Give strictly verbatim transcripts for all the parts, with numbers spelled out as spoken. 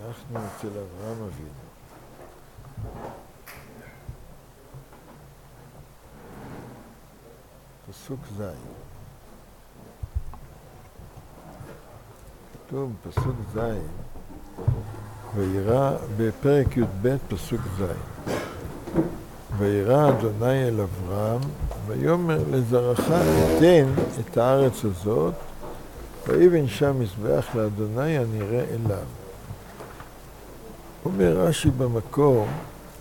אנחנו אצל אברהם אבינו. פסוק ז'. כתוב פסוק ז', וירא בפרק י"ב פסוק ז'. וירא אדוני אל אברהם, ויאמר לזרעך אתן את הארץ הזאת, ויבן שם מזבח לאדוני הנראה אליו. אומר רש"י במקום,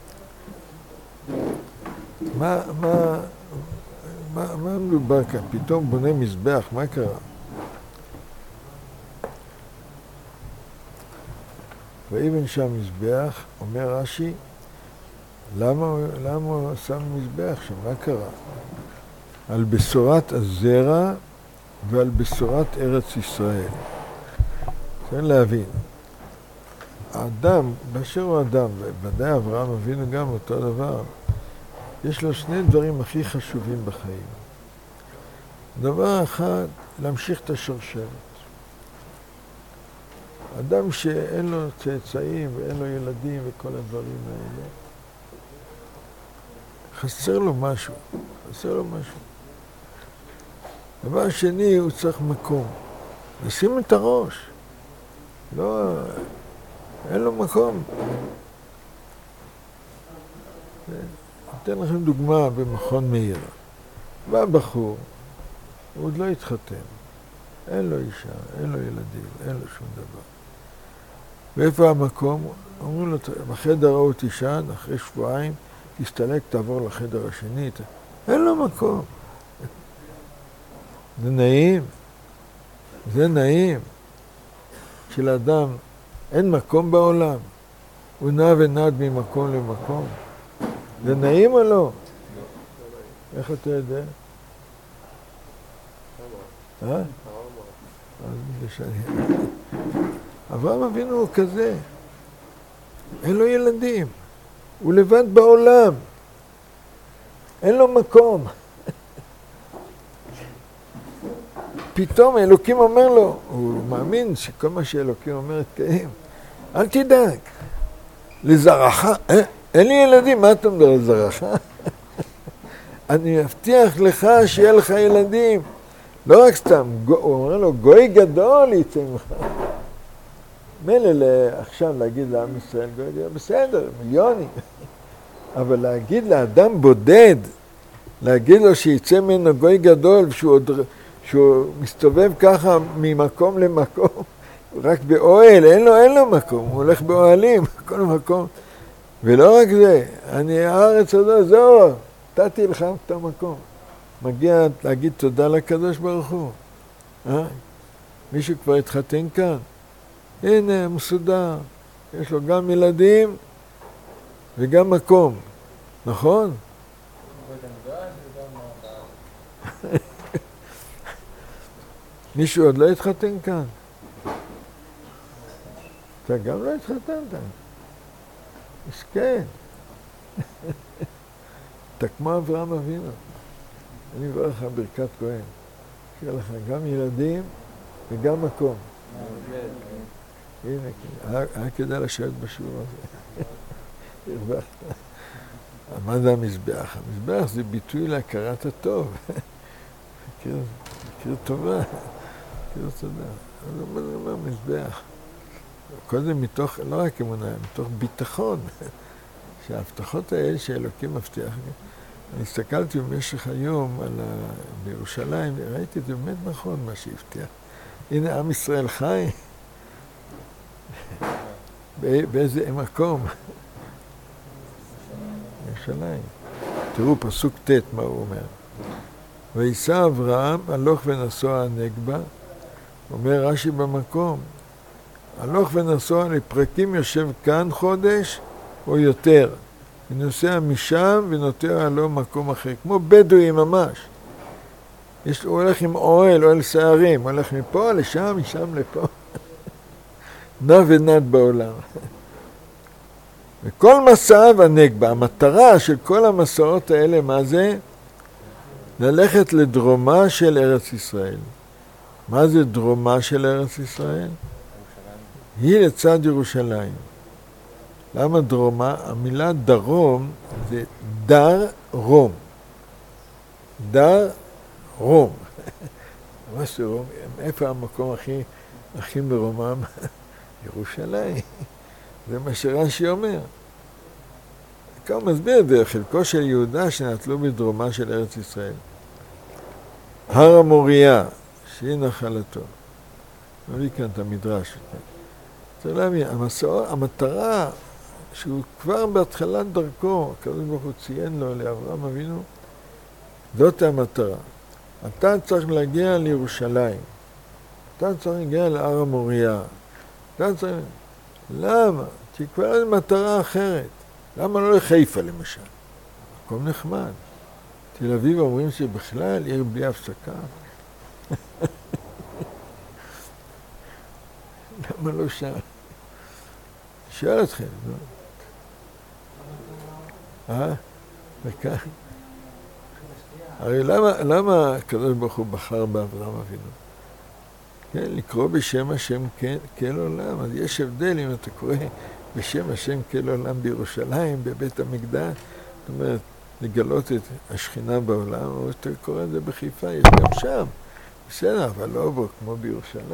מה, מה, מה, מה מדובר כאן? פתאום בונה מזבח, מה קרה? ויבן שם מזבח, אומר רש"י, למה, למה הוא שם מזבח שם? מה קרה? על בשורת הזרע ועל בשורת ארץ ישראל. צריך להבין. האדם, באשר הוא אדם, ובוודאי אברהם אבינו גם אותו דבר, יש לו שני דברים הכי חשובים בחיים. דבר אחד, להמשיך את השרשרת. אדם שאין לו צאצאים ואין לו ילדים וכל הדברים האלה, חסר לו משהו, חסר לו משהו. דבר שני, הוא צריך מקום. לשים את הראש. לא, אין לו מקום. אתן לכם דוגמה במכון מאיר. בא בחור, הוא עוד לא התחתן. אין לו אישה, אין לו ילדים, אין לו שום דבר. ואיפה המקום? אומרים לו, בחדר ההוא תישן, אחרי שבועיים, תסתלק, תעבור לחדר השני. אין לו מקום. זה נעים. זה נעים. שלאדם אין מקום בעולם. הוא נע ונד ממקום למקום. זה נעים או לא? איך אתה יודע? אה? אז בגלל שאני... אברהם אבינו הוא כזה. אין לו ילדים. הוא לבד בעולם. אין לו מקום. פתאום אלוקים אומר לו, הוא מאמין שכל מה שאלוקים אומר יתקיים. אל תדאג. לזרעך, אה? אין לי ילדים, מה אתה מדבר על זרעך? אני מבטיח לך שיהיה לך ילדים. לא רק סתם, הוא אומר לו, גוי גדול יצא ממך. מילא עכשיו להגיד לעם ישראל, גוי גדול, בסדר, מיליונים. אבל להגיד לאדם בודד, להגיד לו שיצא ממנו גוי גדול, שהוא, עוד, שהוא מסתובב ככה ממקום למקום, רק באוהל, אין לו, אין לו מקום, הוא הולך באוהלים, כל מקום. ולא רק זה, אני הארץ הזאת, זהו, נתתי לך את המקום. מגיע להגיד תודה לקדוש ברוך הוא. אה? מישהו כבר התחתן כאן? הנה, מסודר. יש לו גם ילדים וגם מקום. נכון? מישהו עוד לא התחתן כאן? אתה גם לא התחתנת. מסכן. אתה כמו אברהם אבינו. אני מברך לך ברכת כהן. שיהיה לך גם ילדים וגם מקום. הנה, היה כדאי לשבת בשיעור הזה. הרווחת. מה זה המזבח? המזבח זה ביטוי להכרת הטוב. הכיר טובה. הכיר תודה. אז הוא אומר מזבח. קודם מתוך, לא רק אמונה, מתוך ביטחון. שההבטחות האלה שאלוקים מבטיח לי. אני הסתכלתי במשך היום על ה... בירושלים, ראיתי את זה באמת נכון מה שהבטיח. הנה עם ישראל חי. באיזה מקום? ירושלים. תראו פסוק ט' מה הוא אומר. ויסע אברהם הלוך ונסוע הנגבה, אומר רש"י במקום, הלוך ונסוע לפרקים יושב כאן חודש או יותר. ונוסע משם ונותר לו מקום אחר, כמו בדואי ממש. יש, הוא הולך עם אוהל, אוהל שערים, הוא הולך מפה לשם, משם לפה. נע ונד בעולם. וכל מסעיו הנגבה, המטרה של כל המסעות האלה, מה זה? ללכת לדרומה של ארץ ישראל. מה זה דרומה של ארץ ישראל? היא לצד ירושלים. למה דרומה? המילה דרום זה דר רום. דר רום. מה זה רום? איפה המקום הכי, הכי מרומם? ירושלים. זה מה שרש"י אומר. כאן מסביר את זה, חלקו של יהודה שנטלו בדרומה של ארץ ישראל. הר המוריה, שהיא נחלתו. מביא כאן את המדרש. צריך להבין, המטרה שהוא כבר בהתחלת דרכו, הקדוש ברוך הוא ציין לו לאברהם אבינו, זאת המטרה. אתה צריך להגיע לירושלים. אתה צריך להגיע להר המוריה. אתה צריך... למה? כי כבר אין מטרה אחרת. למה לא לחיפה למשל? מקום נחמד. תל אביב אומרים שבכלל עיר בלי הפסקה. למה לא שם? שאל אתכם, לא? אה? וכאן? הרי למה, למה הקדוש ברוך הוא בחר באברהם אבינו? כן, לקרוא בשם השם כל עולם. אז יש הבדל אם אתה קורא בשם השם כל עולם בירושלים, בבית המקדש, זאת אומרת, לגלות את השכינה בעולם, או שאתה קורא את זה בחיפה, יש גם שם. בסדר, אבל לא בו, כמו בירושלים.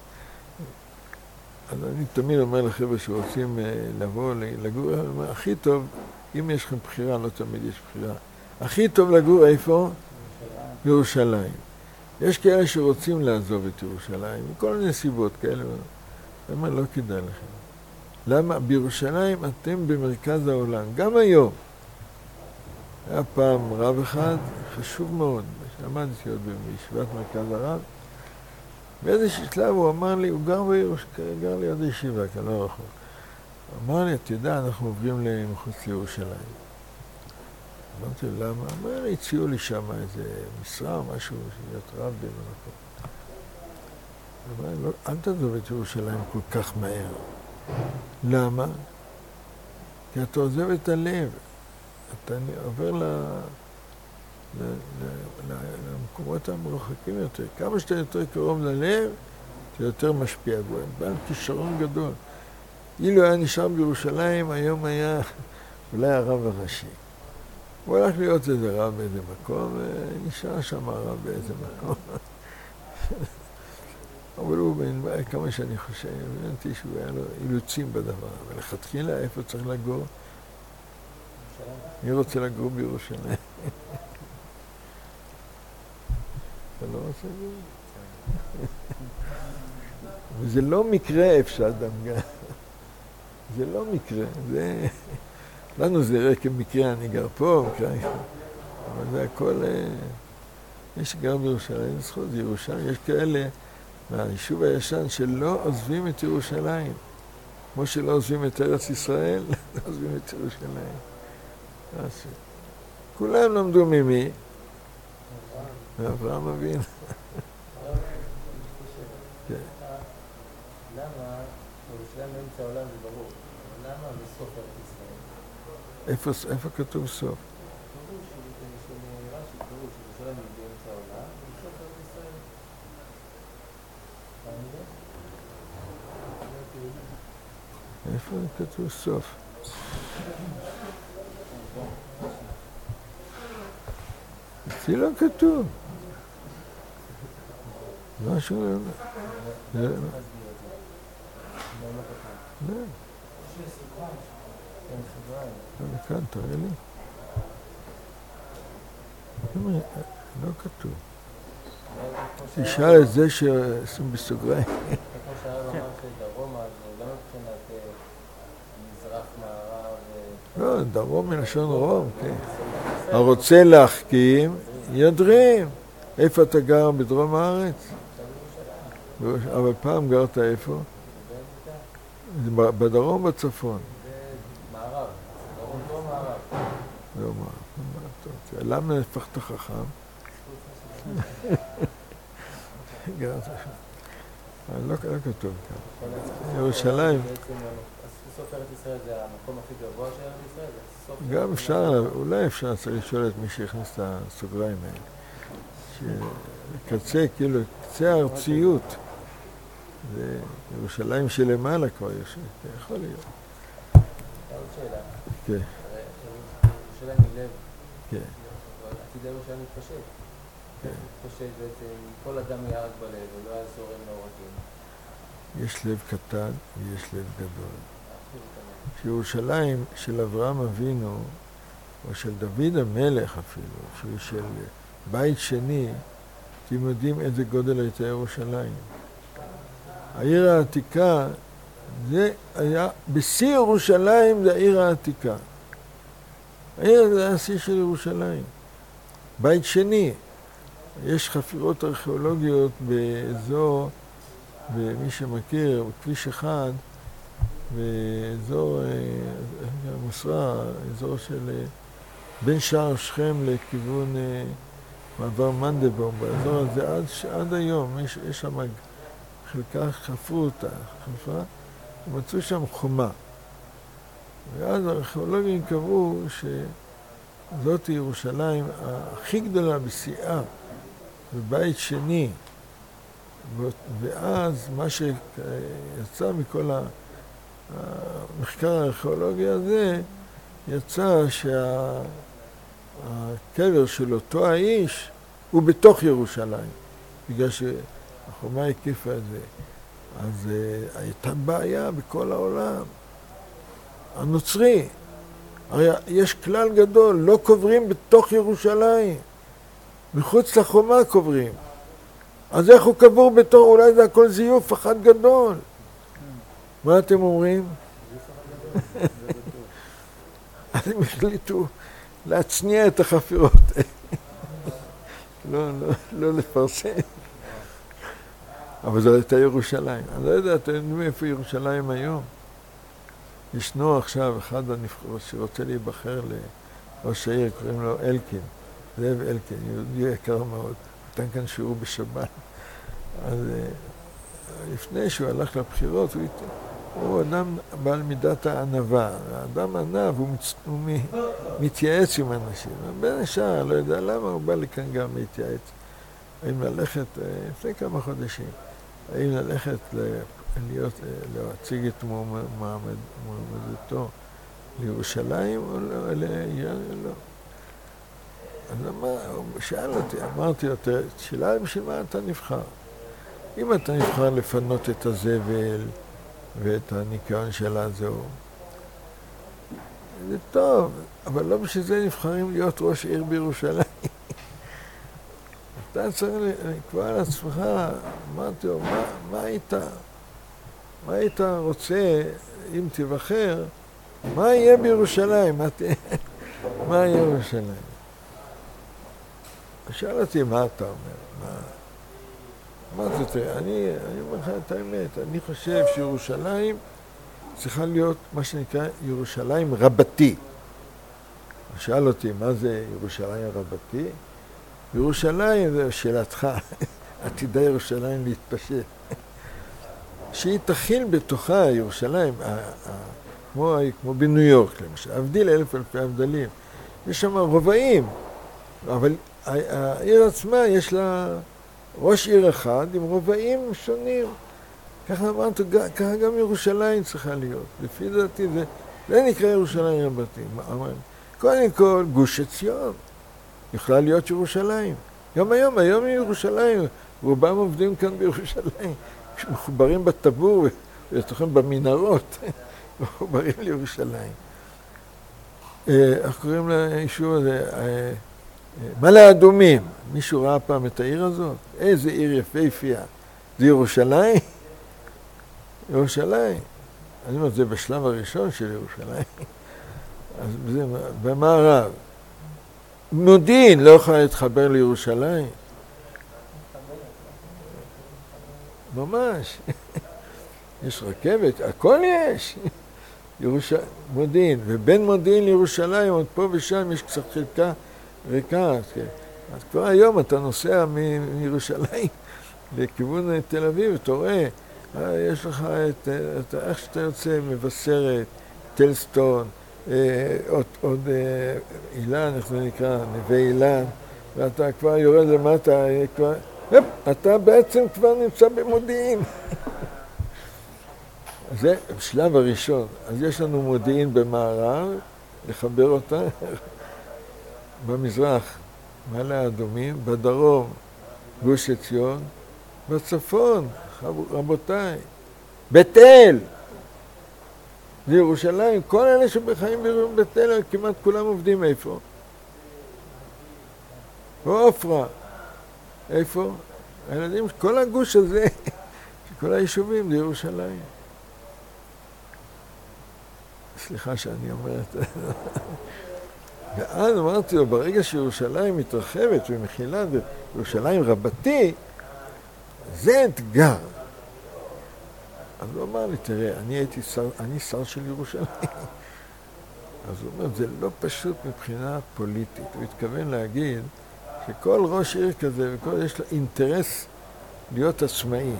אז אני תמיד אומר לחבר'ה שרוצים לבוא, לגור, הכי טוב, אם יש לכם בחירה, לא תמיד יש בחירה. הכי טוב לגור איפה? בירושלים. יש כאלה שרוצים לעזוב את ירושלים, מכל מיני סיבות כאלה. למה לא כדאי לכם? למה? בירושלים אתם במרכז העולם, גם היום. היה פעם רב אחד, חשוב מאוד, שעמדתי עוד בישיבת מרכז הרב, באיזשהו שלב הוא אמר לי, הוא גר בירושלים, גר ליד הישיבה, כאן לא רחוק. הוא אמר לי, אתה יודע, אנחנו עוברים מחוץ לירושלים. אמרתי, למה? אמר לי, הציעו לי שם איזה משרה או משהו, להיות רב במקום. אמר לי, לא, אל תעזוב את ירושלים כל כך מהר. למה? כי אתה עוזב את הלב. אתה עובר ל... ל... ל... למקומות המרוחקים יותר. כמה שאתה יותר קרוב ללב, אתה יותר משפיע בו. בעל כישרון גדול. אילו היה נשאר בירושלים, היום היה אולי הרב הראשי. הוא הלך להיות איזה רב באיזה מקום, ונשאר שם הרב באיזה מקום. אבל הוא, כמה שאני חושב, הבנתי שהוא היה לו אילוצים בדבר. אבל לכתחילה, איפה צריך לגור? מי רוצה לגור בירושלים? אתה לא רוצה לגור? וזה לא מקרה איפה שאדם גר. זה לא מקרה, זה... לנו זה ראה כמקרה, אני גר פה, מקרה, אבל זה הכל... יש גר בירושלים, זכות, זה ירושלים, יש כאלה מהיישוב הישן שלא עוזבים את ירושלים. כמו שלא עוזבים את ארץ ישראל, לא עוזבים את ירושלים. כולם למדו ממי? מאברהם אבינו. למה ירושלים באמצע העולם זה ברור? למה בסוף ארץ ישראל? איפה, איפה כתוב סוף? כתוב שנראה שכתוב שירושלים היא באמצע העולם, ובסוף ארץ ישראל. איפה כתוב סוף? אצלי לא כתוב. משהו לא... לא. לא. כאן, תראה לי. לא כתוב. תשאל את זה שעשו בסוגריים. כמו שהרב אמר שדרום, אז לא מבחינת מזרח, מערב... לא, דרום מלשון רום, כן. הרוצה להחכים, ידרים. איפה אתה גר? בדרום הארץ? אבל פעם גרת איפה? בדרום בצפון. מערב. דרום לא מערב. לא מערב. למה הפכת חכם? גרת שם. לא כתוב כאן. ירושלים. סוף ארץ ישראל זה המקום הכי גבוה של ארץ ישראל? גם אפשר, אולי אפשר צריך לשאול את מי שהכניס את הסוגריים האלה. שקצה, כאילו, קצה הארציות. זה ירושלים שלמעלה כבר יושב, זה יכול להיות. עוד שאלה. כן. ירושלים מלב. כן. עתיד ירושלים מתפשט. כן. מתפשט בעצם, כל אדם יהיה רק בלב, ולא היה זורם לעורקים. יש לב קטן ויש לב גדול. שירושלים של אברהם אבינו, או של דוד המלך אפילו, שהוא של בית שני, אתם יודעים איזה גודל הייתה ירושלים. העיר העתיקה, זה היה, בשיא ירושלים זה העיר העתיקה. העיר זה היה השיא של ירושלים. בית שני, יש חפירות ארכיאולוגיות באזור, ומי שמכיר, בכביש אחד, באזור מוסרא, אזור של בין שער שכם לכיוון מעבר מנדלבאום, באזור הזה עד, עד היום, יש, יש שם חלקה חפרו אותה, חפרה, ומצאו שם חומה. ואז הארכיאולוגים קבעו שזאת ירושלים הכי גדולה בשיאה, בבית שני, ואז מה שיצא מכל המחקר הארכיאולוגי הזה, יצא שהקבר של אותו האיש הוא בתוך ירושלים, בגלל שהחומה הקיפה את זה. אז הייתה בעיה בכל העולם. הנוצרי, הרי יש כלל גדול, לא קוברים בתוך ירושלים, מחוץ לחומה קוברים. אז איך הוא קבור בתור, אולי זה הכל זיוף אחד גדול. מה אתם אומרים? אז הם החליטו להצניע את החפירות. לא, לא, לא לפרסם. אבל זו הייתה ירושלים. אני לא יודע, אתם יודעים איפה ירושלים היום? ישנו עכשיו אחד הנבחרות שרוצה להיבחר לראש העיר, קוראים לו אלקין, זאב אלקין, יהודי יקר מאוד. נתן כאן שיעור בשבת. אז לפני שהוא הלך לבחירות, הוא, הוא אדם בעל מידת הענווה. האדם ענב, הוא, מצ... הוא מ... מתייעץ עם אנשים. בין השאר, לא יודע למה, הוא בא לכאן גם להתייעץ. האם ללכת, לפני כמה חודשים, האם ללכת להיות, להציג את מועמדותו לירושלים או לא? לא. אז אמר, הוא שאל אותי, אמרתי לו, שאלה בשביל מה אתה נבחר? אם אתה נבחר לפנות את הזבל ואת הניקיון של הזהו, זה טוב, אבל לא בשביל זה נבחרים להיות ראש עיר בירושלים. אתה צריך לקבוע על עצמך, אמרתי לו, מה, מה היית, מה היית רוצה אם תבחר, מה יהיה בירושלים? מה, מה יהיה בירושלים? שאל אותי, מה אתה אומר? מה? אמרתי, תראה, אני, אני אומר לך את האמת, אני חושב שירושלים צריכה להיות מה שנקרא ירושלים רבתי. שאל אותי, מה זה ירושלים רבתי? ירושלים, זה שאלתך, עתידה ירושלים להתפשט. שהיא תכיל בתוכה ירושלים, כמו, כמו בניו יורק למשל, הבדיל אלף אלפי הבדלים. יש שם רובעים, אבל העיר עצמה יש לה ראש עיר אחד עם רובעים שונים. ככה אמרתי, ככה גם ירושלים צריכה להיות. לפי דעתי זה, זה נקרא ירושלים רבתי. קודם כל, גוש עציון יכולה להיות ירושלים. גם היום, היום ירושלים, רובם עובדים כאן בירושלים, מחוברים בטבור ולתוכם במנהרות, מחוברים לירושלים. איך קוראים ליישוב הזה? מעלה אדומים. מישהו ראה פעם את העיר הזאת? איזה עיר יפהפייה. זה ירושלים? ירושלים. אני אומר, זה בשלב הראשון של ירושלים. אז זה במערב. מודיעין לא יכולה להתחבר לירושלים. ממש. יש רכבת, הכל יש. ירוש... מודיעין. ובין מודיעין לירושלים, עוד פה ושם יש קצת חלקה ריקה. כן. אז כבר היום אתה נוסע מ- מירושלים לכיוון תל אביב, אתה רואה, יש לך את, את איך שאתה יוצא, מבשרת, טלסטון, אה, עוד, עוד אה, אילן, איך זה נקרא, נווה אילן, ואתה כבר יורד למטה, כבר, אפ, אתה בעצם כבר נמצא במודיעין. זה בשלב הראשון. אז יש לנו מודיעין במערב, לחבר אותה, במזרח, מעלה האדומים, בדרום, גוש עציון, בצפון, רבותיי, בית אל, בירושלים, כל אלה שבחיים בבית אל, כמעט כולם עובדים איפה? בעופרה. איפה? הילדים, כל הגוש הזה, כל היישובים בירושלים. סליחה שאני אומר את זה. ואז אמרתי לו, ברגע שירושלים מתרחבת ומכילה, וירושלים רבתי, זה אתגר. אז הוא אמר לי, תראה, אני הייתי שר, אני שר של ירושלים. אז הוא אומר, זה לא פשוט מבחינה פוליטית. הוא התכוון להגיד שכל ראש עיר כזה, וכל יש לו אינטרס להיות עצמאי.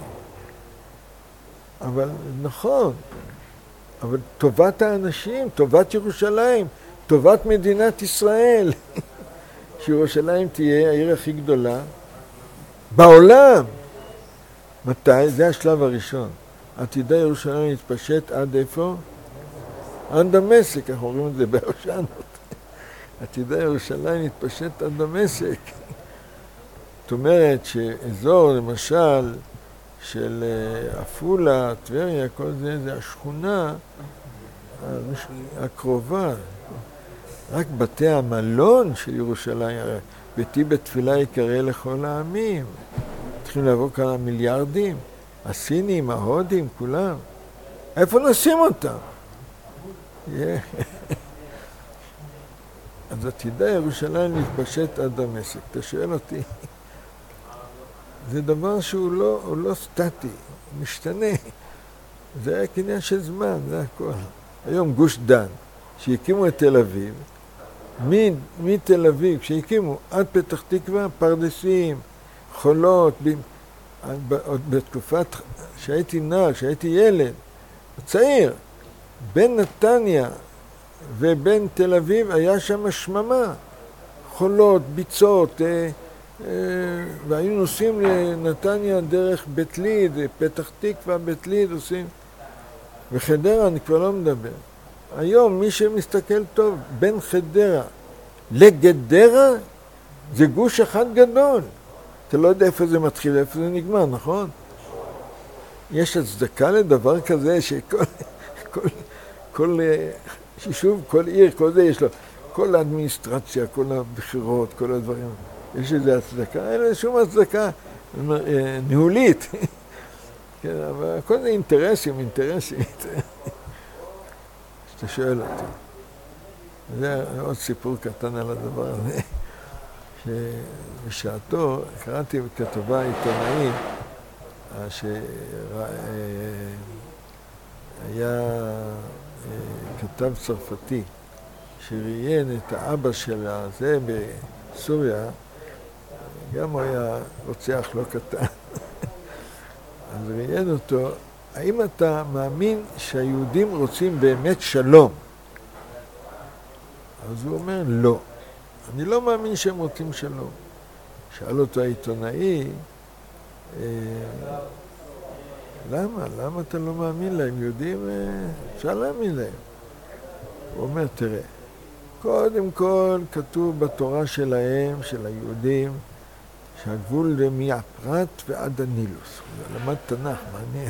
אבל נכון, אבל טובת האנשים, טובת ירושלים, טובת מדינת ישראל, שירושלים תהיה העיר הכי גדולה בעולם. מתי? זה השלב הראשון. עתידה ירושלים להתפשט עד איפה? עד דמשק, אנחנו רואים את זה בהושענות. עתידה ירושלים להתפשט עד דמשק. זאת אומרת שאזור, למשל, של עפולה, טבריה, כל זה, זה השכונה הקרובה. רק בתי המלון של ירושלים, ביתי בתפילה יקרא לכל העמים. צריכים לבוא כמה מיליארדים, הסינים, ההודים, כולם. איפה נשים אותם? אז עתידה ירושלים להתפשט עד דמשק. אתה שואל אותי, זה דבר שהוא לא, הוא לא סטטי, הוא משתנה. זה היה עניין של זמן, זה הכל. היום גוש דן, שהקימו את תל אביב, מתל אביב, שהקימו עד פתח תקווה, פרדסים, חולות, עוד בתקופת שהייתי נער, שהייתי ילד, צעיר, בין נתניה ובין תל אביב היה שם שממה, חולות, ביצות, אה, אה, והיינו נוסעים לנתניה דרך בית ליד, פתח תקווה, בית ליד, עושים, וחדרה אני כבר לא מדבר. היום מי שמסתכל טוב, בין חדרה לגדרה, זה גוש אחד גדול. אתה לא יודע איפה זה מתחיל, איפה זה נגמר, נכון? יש הצדקה לדבר כזה שכל כל, כל יישוב, כל עיר, כל זה יש לו, כל האדמיניסטרציה, כל הבחירות, כל הדברים. יש איזו הצדקה, אין לזה שום הצדקה ניהולית. כן, אבל כל זה אינטרסים, אינטרסים. שאתה שואל אותי. זה עוד סיפור קטן על הדבר הזה. שבשעתו קראתי בכתבה עיתונאית שהיה כתב צרפתי שראיין את האבא של זה בסוריה, גם הוא היה רוצח לא קטן. אז ראיין אותו, האם אתה מאמין שהיהודים רוצים באמת שלום? אז הוא אומר, לא. אני לא מאמין שהם רוצים שלום. שאל אותו העיתונאי, אה, למה? למה אתה לא מאמין להם? יהודים, אה, אפשר להאמין להם. הוא אומר, תראה, קודם כל כתוב בתורה שלהם, של היהודים, שהגבול זה מהפרת ועד הנילוס. הוא למד תנ"ך, מעניין.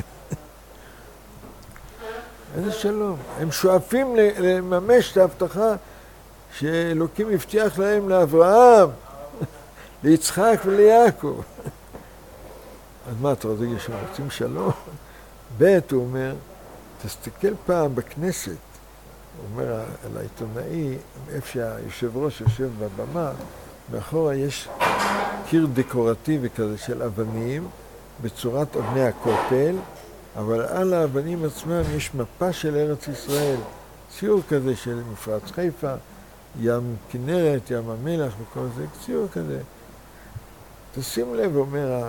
איזה שלום. הם שואפים לממש את ההבטחה שאלוקים הבטיח להם לאברהם, ליצחק וליעקב. אז מה, אתה רוצה שהם רוצים שלום? ב' הוא אומר, תסתכל פעם בכנסת, הוא אומר על העיתונאי, איפה שהיושב ראש יושב בבמה, מאחורה יש קיר דקורטיבי כזה של אבנים, בצורת אבני הכותל, אבל על האבנים עצמם יש מפה של ארץ ישראל, ציור כזה של מפרץ חיפה, ים כנרת, ים המלח וכל זה, ציור כזה. תשים לב, אומר,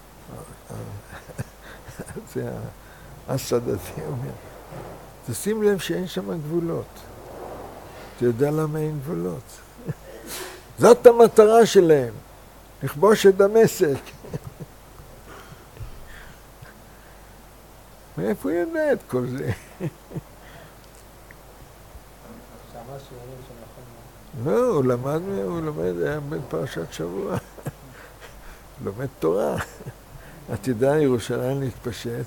זה הסד הזה, אומר, תשים לב שאין שם גבולות. אתה יודע למה אין גבולות? זאת המטרה שלהם, לכבוש את דמשק. מאיפה הוא יודע את כל זה? שמע שיעורים שנכון. לא, הוא למד, הוא לומד, היה בן פרשת שבוע. לומד תורה. עתידה ירושלים להתפשט.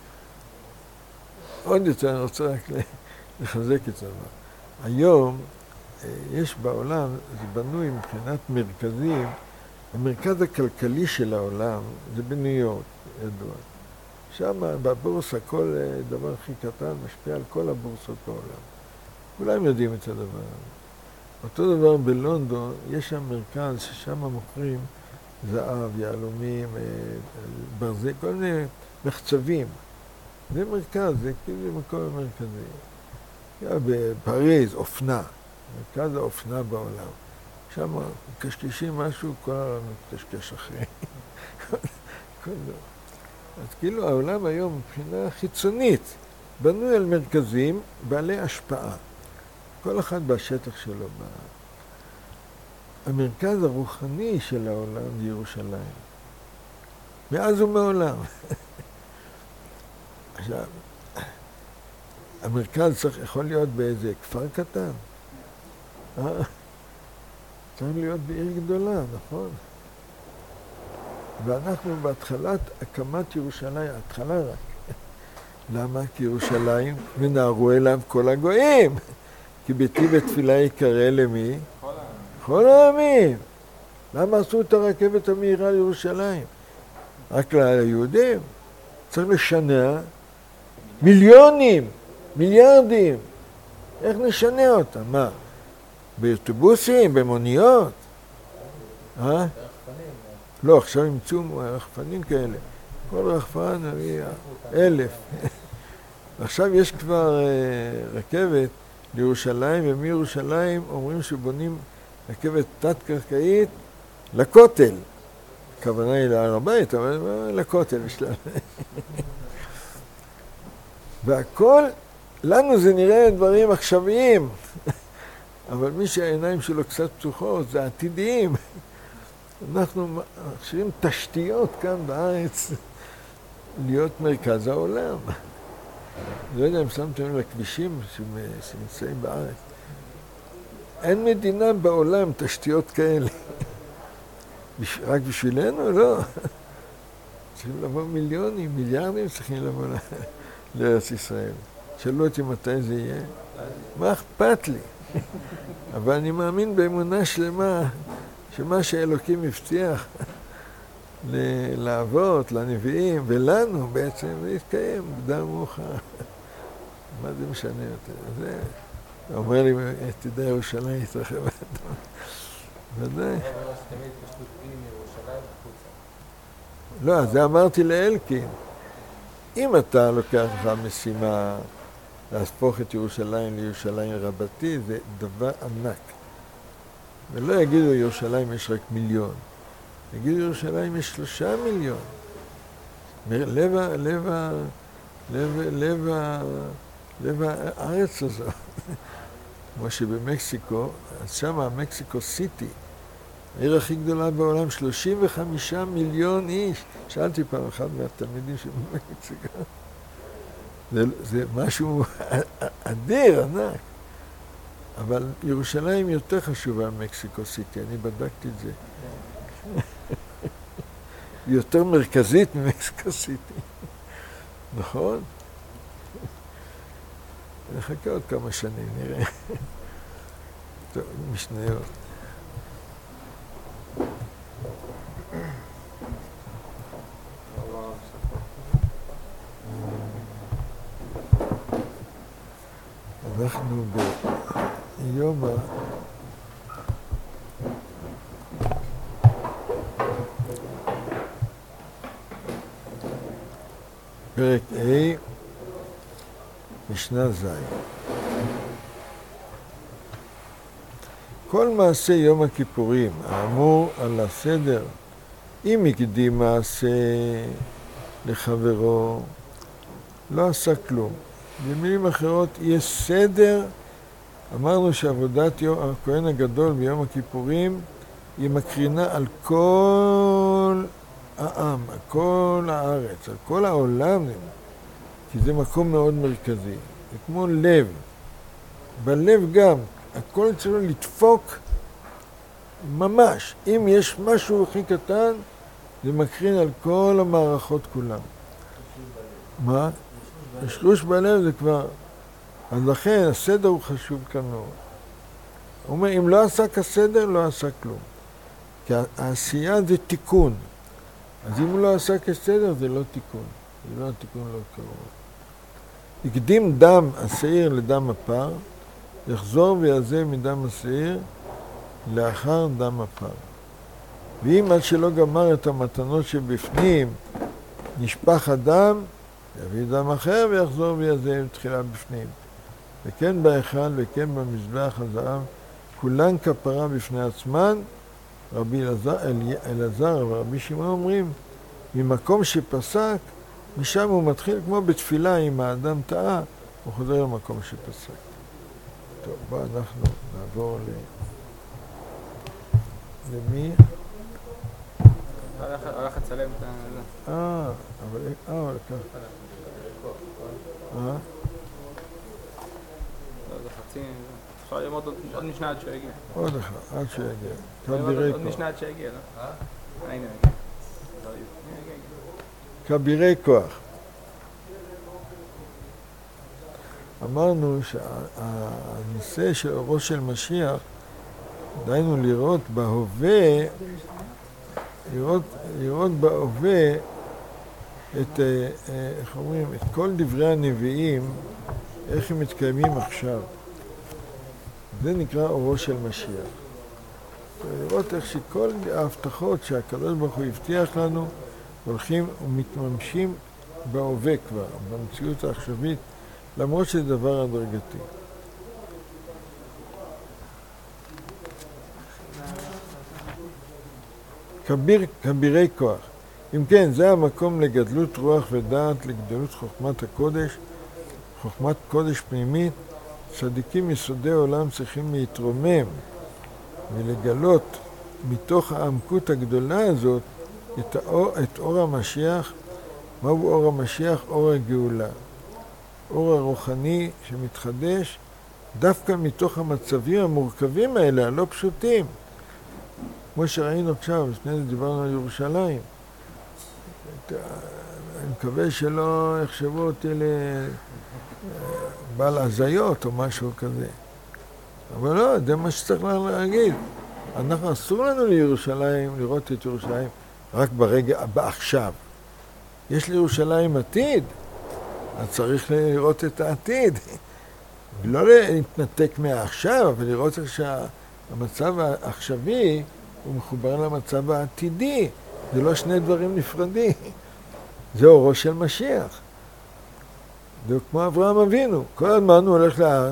עוד יותר, אני רוצה רק לחזק את זה. היום יש בעולם, זה בנוי מבחינת מרכזים, המרכז הכלכלי של העולם זה בניו יורק, ידוע. שם בבורסה כל דבר הכי קטן משפיע על כל הבורסות בעולם. כולם יודעים את הדבר הזה. אותו דבר בלונדון, יש שם מרכז ששם מוכרים זהב, יהלומים, ברזל, כל מיני מחצבים. זה מרכז, זה כאילו מקום מרכזי. בפריז, אופנה, מרכז האופנה בעולם. שם קשקשים משהו, כל העולם מתקשקש אחרי. כל דבר. אז כאילו העולם היום מבחינה חיצונית בנוי על מרכזים בעלי השפעה. כל אחד בשטח שלו. המרכז הרוחני של העולם זה ירושלים. מאז ומעולם. עכשיו, המרכז צריך, יכול להיות באיזה כפר קטן. אה? צריך להיות בעיר גדולה, נכון? ואנחנו בהתחלת הקמת ירושלים, התחלה רק. למה? כי ירושלים מנהרו אליו כל הגויים. כי ביתי בתפילה יקרא למי? כל העמים. למה עשו את הרכבת המהירה לירושלים? רק ליהודים. צריך לשנע מיליונים, מיליארדים. איך נשנע אותם? מה? באוטובוסים, במוניות? אה? לא, עכשיו ימצאו רחפנים כאלה. כל רחפן מביא אלף. עכשיו יש כבר רכבת לירושלים, ומירושלים אומרים שבונים רכבת תת-קרקעית לכותל. הכוונה היא להר הבית, אבל לכותל בשלב. והכל, לנו זה נראה דברים עכשוויים, אבל מי שהעיניים שלו קצת פתוחות, זה עתידיים. אנחנו מכשירים תשתיות כאן בארץ להיות מרכז העולם. אני לא יודע אם שמתם לכבישים שנמצאים בארץ. אין מדינה בעולם תשתיות כאלה. רק בשבילנו? לא. צריכים לבוא מיליונים, מיליארדים צריכים לבוא לארץ ישראל. שאלו אותי מתי זה יהיה. מה אכפת לי? אבל אני מאמין באמונה שלמה שמה שאלוקים הבטיח לאבות, לנביאים ולנו בעצם להתקיים בדם מאוחר. מה זה משנה יותר? זה אומר לי, תדע ירושלים יתרחב האדמה. ודאי. לא, זה אמרתי לאלקין. אם אתה לוקח לך משימה להפוך את ירושלים לירושלים רבתי, זה דבר ענק. ולא יגידו ירושלים יש רק מיליון. יגידו ירושלים יש שלושה מיליון. לב, לב, לב, לב, לב הארץ הזו. כמו שבמקסיקו, אז שמה מקסיקו סיטי, העיר הכי גדולה בעולם, שלושים וחמישה מיליון איש. שאלתי פעם אחד מהתלמידים שבמקסיקו. זה, זה משהו אדיר, ענק. אבל ירושלים יותר חשובה ממקסיקו סיטי, אני בדקתי את זה. היא יותר מרכזית ממקסיקו סיטי. נכון? נחכה עוד כמה שנים, נראה. טוב, משניות. אנחנו ביום ה... פרק A, משנה ז'. כל מעשה יום הכיפורים האמור על הסדר, אם הקדים מעשה לחברו, לא עשה כלום. במילים אחרות, יש סדר. אמרנו שעבודת יום, הכהן הגדול ביום הכיפורים היא מקרינה על כל העם, על כל הארץ, על כל העולם. כי זה מקום מאוד מרכזי. זה כמו לב. בלב גם, הכל צריך לדפוק ממש. אם יש משהו הכי קטן, זה מקרין על כל המערכות כולם. מה? השלוש בלב זה כבר... אז לכן הסדר הוא חשוב כאן מאוד. הוא אומר, אם לא עשה כסדר, לא עשה כלום. כי העשייה זה תיקון. אז אם הוא לא עשה כסדר, זה לא תיקון. זה לא תיקון לא קרוב. הקדים דם השעיר לדם הפר, יחזור ויעזב מדם השעיר לאחר דם הפר. ואם עד שלא גמר את המתנות שבפנים, נשפך הדם, יביא דם אחר ויחזור ויעזב תחילה בפנים. וכן בהיכל וכן במזבח הזהב, כולן כפרה בפני עצמן. רבי אלעזר ורבי שמעון אומרים, ממקום שפסק, משם הוא מתחיל כמו בתפילה, אם האדם טעה, הוא חוזר למקום שפסק. טוב, בוא אנחנו נעבור ל... למי? הלך לצלם את ה... אה, אבל... אה, אבל כך. אה? לא, זה חצי... אפשר ללמוד עוד משנה עד שהוא יגיע. עוד אחד, עד שהוא יגיע. עוד משנה עד שיגיע, לא? אה? הנה, יגיע. כבירי כוח. אמרנו שהנושא של אורו של משיח, דיינו לראות בהווה, לראות, לראות בהווה את, איך אומרים, את כל דברי הנביאים, איך הם מתקיימים עכשיו. זה נקרא אורו של משיח. לראות איך שכל ההבטחות שהקדוש ברוך הוא הבטיח לנו, הולכים ומתממשים בהווה כבר, במציאות העכשווית, למרות שזה דבר הדרגתי. כביר, כבירי כוח. אם כן, זה המקום לגדלות רוח ודעת, לגדלות חוכמת הקודש, חוכמת קודש פנימית. צדיקים יסודי עולם צריכים להתרומם ולגלות מתוך העמקות הגדולה הזאת את האור, את אור המשיח. מהו אור המשיח? אור הגאולה. אור הרוחני שמתחדש דווקא מתוך המצבים המורכבים האלה, הלא פשוטים. כמו שראינו עכשיו, לפני זה דיברנו על ירושלים. אני מקווה שלא יחשבו אותי לבעל הזיות או משהו כזה. אבל לא, זה מה שצריך להגיד. אנחנו אסור לנו לירושלים, לראות את ירושלים רק ברגע, בעכשיו. יש לירושלים עתיד, אז צריך לראות את העתיד. ולא להתנתק מהעכשיו, אבל לראות איך שהמצב העכשווי הוא מחובר למצב העתידי. זה לא שני דברים נפרדים. זה אורו של משיח. זה כמו אברהם אבינו. כל הזמן הוא הולך לאן?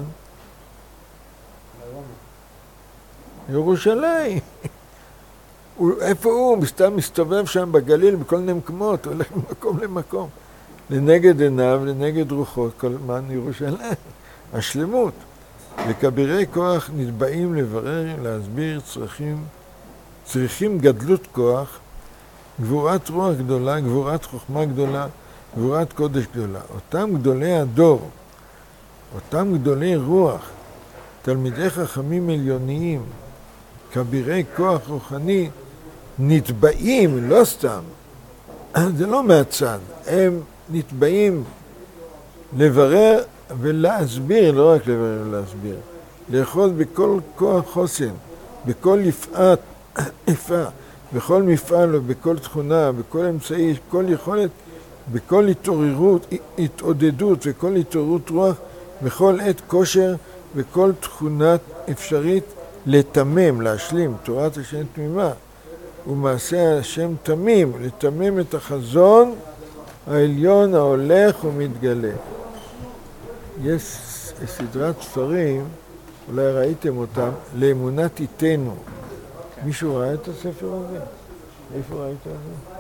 ירושלים. איפה הוא? הוא סתם מסתובב שם בגליל, בכל מיני מקומות, הוא הולך ממקום למקום. לנגד עיניו, לנגד רוחו, כל הזמן ירושלים. השלמות. וכבירי כוח נתבעים לברר, להסביר צרכים, צריכים גדלות כוח, גבורת רוח גדולה, גבורת חוכמה גדולה, גבורת קודש גדולה. אותם גדולי הדור, אותם גדולי רוח, תלמידי חכמים עליוניים, כבירי כוח רוחני, נתבעים, לא סתם, זה לא מהצד, הם נתבעים לברר ולהסביר, לא רק לברר ולהסביר, לאחוז בכל כוח חוסן, בכל יפעת, יפה, בכל מפעל ובכל תכונה, בכל אמצעי, כל יכולת, בכל התעוררות, התעודדות וכל התעוררות רוח, בכל עת כושר וכל תכונה אפשרית לתמם, להשלים, תורת השם תמימה, ומעשה השם תמים, לתמם את החזון העליון ההולך ומתגלה. יש סדרת ספרים, אולי ראיתם אותם, לאמונת איתנו. מישהו ראה את הספר הזה? איפה ראית את זה?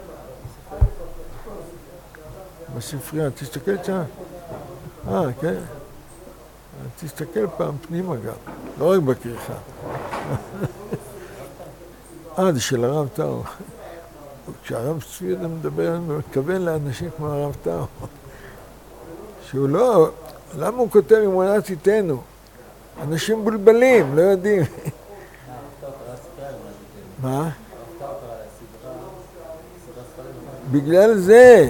בספרייה, תסתכל שם. אה, כן. תסתכל פעם פנימה גם, לא רק בכריכה. אה, זה של הרב טאו. כשהרב צבי מדבר, הוא מתכוון לאנשים כמו הרב טאו. שהוא לא, למה הוא כותב אמונה תיתנו? אנשים בולבלים, לא יודעים. מה? בגלל זה.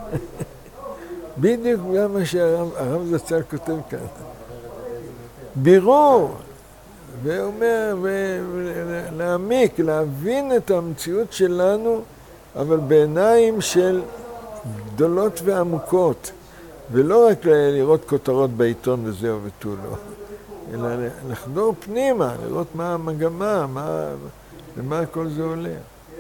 בדיוק בגלל מה שהרב זצ"ל כותב כאן. בירור. ואומר, להעמיק, להבין את המציאות שלנו, אבל בעיניים של גדולות ועמוקות. ולא רק לראות כותרות בעיתון וזהו ותו לא, אלא לחדור פנימה, לראות מה המגמה, מה, למה כל זה עולה.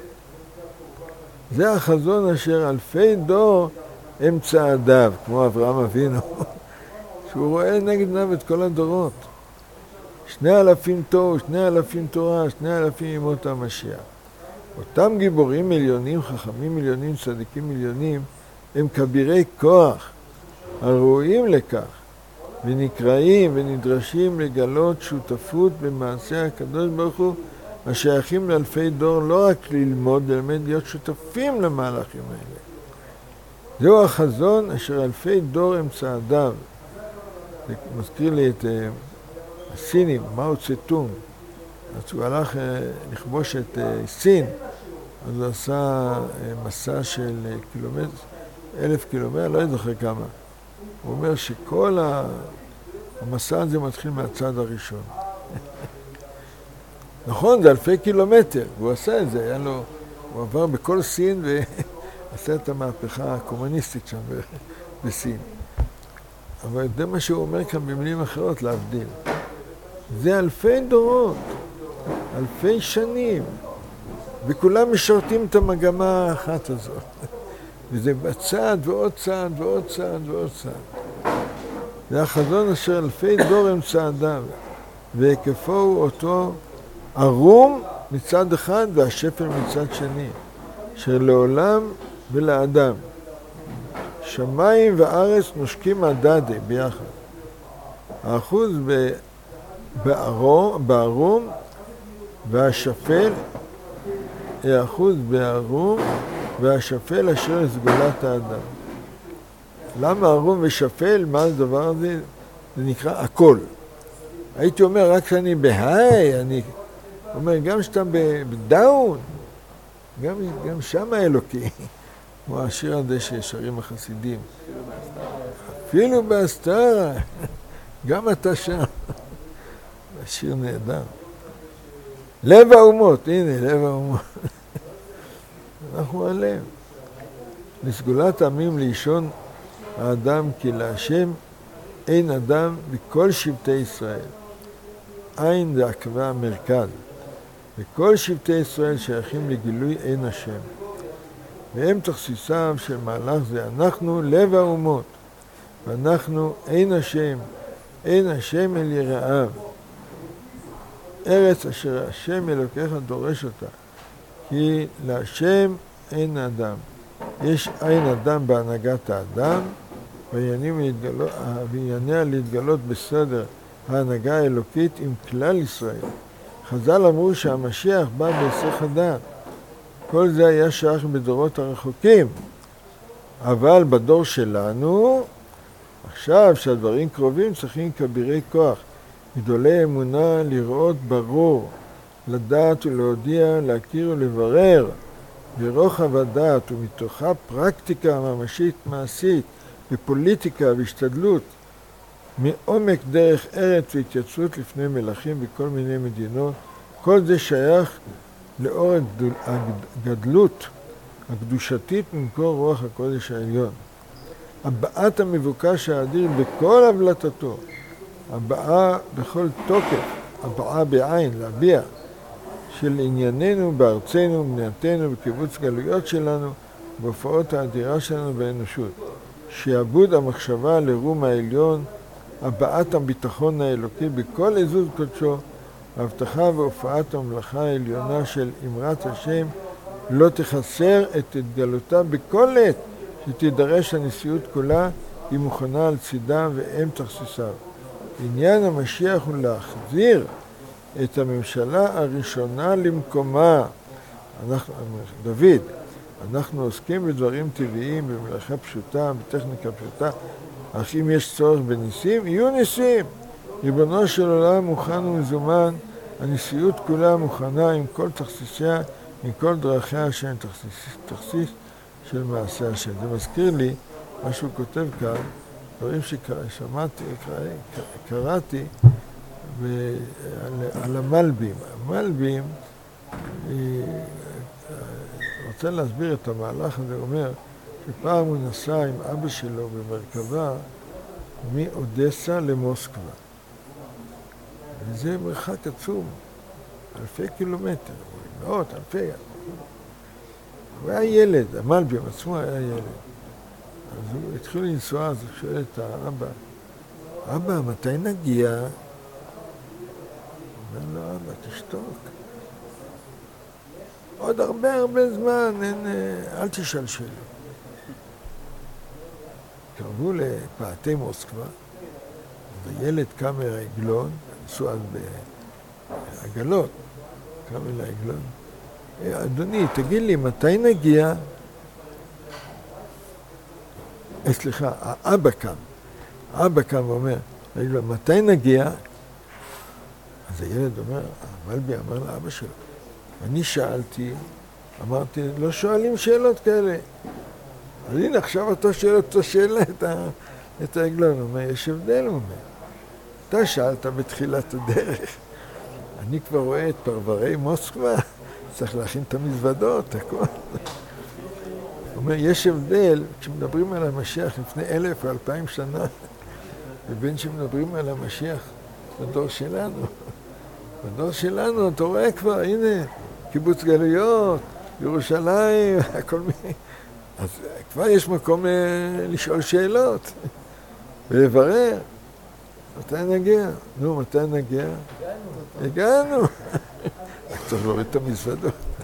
זה החזון אשר אלפי דור הם צעדיו, כמו אברהם אבינו, שהוא רואה נגד עיניו את כל הדורות. שני אלפים תוהו, שני אלפים תורה, שני אלפים ימות המשיח. אותם גיבורים מיליונים, חכמים מיליונים, צדיקים מיליונים, הם כבירי כוח, הראויים לכך, ונקראים ונדרשים לגלות שותפות במעשה הקדוש ברוך הוא, השייכים לאלפי דור לא רק ללמוד, ללמד להיות שותפים למהלכים האלה. זהו החזון אשר אלפי דור הם צעדיו. זה מזכיר לי את uh, הסינים, מאו צטונג. אז הוא הלך uh, לכבוש את uh, סין, אז הוא עשה uh, מסע של uh, קילומטר, אלף קילומטר, לא זוכר כמה. הוא אומר שכל המסע הזה מתחיל מהצד הראשון. נכון, זה אלפי קילומטר, והוא עשה את זה, היה לו, הוא עבר בכל סין ועשה את המהפכה הקומוניסטית שם בסין. אבל זה מה שהוא אומר כאן במילים אחרות, להבדיל. זה אלפי דורות, אלפי שנים, וכולם משרתים את המגמה האחת הזאת. וזה בצעד ועוד צעד ועוד צעד ועוד צעד. זה החזון אשר אלפי דור הם צעדיו, והיקפו הוא אותו ערום מצד אחד והשפל מצד שני, שלעולם ולאדם. שמיים וארץ נושקים הדדה ביחד. האחוז בערום, בערום והשפל, האחוז בערום והשפל אשר סגולת האדם. למה ערום ושפל? מה הדבר הזה? זה נקרא הכל. הייתי אומר, רק שאני בהיי, אני אומר, גם שאתה בדאון, גם, גם שם האלוקי. כמו השיר הזה ששרים החסידים. אפילו בהסתרה. גם אתה שם. השיר נהדר. לב האומות, הנה, לב האומות. אנחנו עליהם. לסגולת עמים לישון האדם כי להשם אין אדם בכל שבטי ישראל. עין זה עקבה המרכז. וכל שבטי ישראל שייכים לגילוי אין השם. והם תכסיסיו של מהלך זה, אנחנו לב האומות, ואנחנו אין השם, אין השם אל יראיו. ארץ אשר השם אלוקיך דורש אותה, כי להשם אין אדם. יש אין אדם בהנהגת האדם, ויעניה להתגלות בסדר ההנהגה האלוקית עם כלל ישראל. חז"ל אמרו שהמשיח בא בהיסח הדעת. כל זה היה שייך בדורות הרחוקים. אבל בדור שלנו, עכשיו שהדברים קרובים, צריכים כבירי כוח, גדולי אמונה לראות ברור, לדעת ולהודיע, להכיר ולברר, ברוחב הדעת ומתוכה פרקטיקה ממשית מעשית ופוליטיקה והשתדלות, מעומק דרך ארץ והתייצבות לפני מלכים בכל מיני מדינות. כל זה שייך לאור הגדלות הקדושתית ממקור רוח הקודש העליון. הבעת המבוקש האדיר בכל הבלטתו, הבעה בכל תוקף, הבעה בעין, להביע, של ענייננו בארצנו, במדינתנו, בקיבוץ גלויות שלנו, בהופעות האדירה שלנו באנושות. שיעבוד המחשבה לרום העליון, הבעת הביטחון האלוקי בכל עזוז קודשו, ההבטחה והופעת המלאכה העליונה של אמרת השם לא תחסר את התגלותה בכל עת שתידרש הנשיאות כולה, היא מוכנה על צידה ואם תכסיסיו. עניין המשיח הוא להחזיר את הממשלה הראשונה למקומה. אנחנו, דוד, אנחנו עוסקים בדברים טבעיים, במלאכה פשוטה, בטכניקה פשוטה, אך אם יש צורך בניסים, יהיו ניסים. ריבונו של עולם מוכן ומזומן, הנשיאות כולה מוכנה עם כל תכסיסיה, עם כל דרכיה שהן תכסיס, תכסיס של מעשה השם. זה מזכיר לי מה שהוא כותב כאן, דברים ששמעתי, קראתי על, על המלבים. המלבים, רוצה להסביר את המהלך הזה, הוא אומר שפעם הוא נסע עם אבא שלו במרכבה מאודסה למוסקבה. וזה מרחק עצום, אלפי קילומטר, מאות, אלפי. הוא היה ילד, המלבים עצמו היה ילד. אז הוא התחיל לנסוע, אז הוא שואל את האבא, אבא, מתי נגיע? הוא אומר לו, אבא, תשתוק. עוד הרבה הרבה זמן, אין, אל תשאל שאלות. קרבו לפאתי מוסקבה, וילד קם אל העגלון, נסעו אז בעגלות, קם אל העגלון. אדוני, תגיד לי, מתי נגיע? סליחה, האבא קם. האבא קם ואומר, מתי נגיע? אז הילד אומר, המלבי אמר לאבא שלו. אני שאלתי, אמרתי, לא שואלים שאלות כאלה. אז הנה, עכשיו אתה שואל אותו שאלה את, ה, את העגלון. הוא אומר, יש הבדל, הוא אומר. אתה שאלת בתחילת הדרך. אני כבר רואה את פרברי מוסקבה, צריך להכין את המזוודות, הכל. הוא אומר, יש הבדל, כשמדברים על המשיח לפני אלף או אלפיים שנה, ובין שמדברים על המשיח בדור שלנו. בדור שלנו, אתה רואה כבר, הנה, קיבוץ גלויות, ירושלים, הכל מיני. אז כבר יש מקום לשאול שאלות ולברר. מתי נגיע? נו, מתי נגיע? הגענו. הגענו. רק צריך להוריד את המזוודות.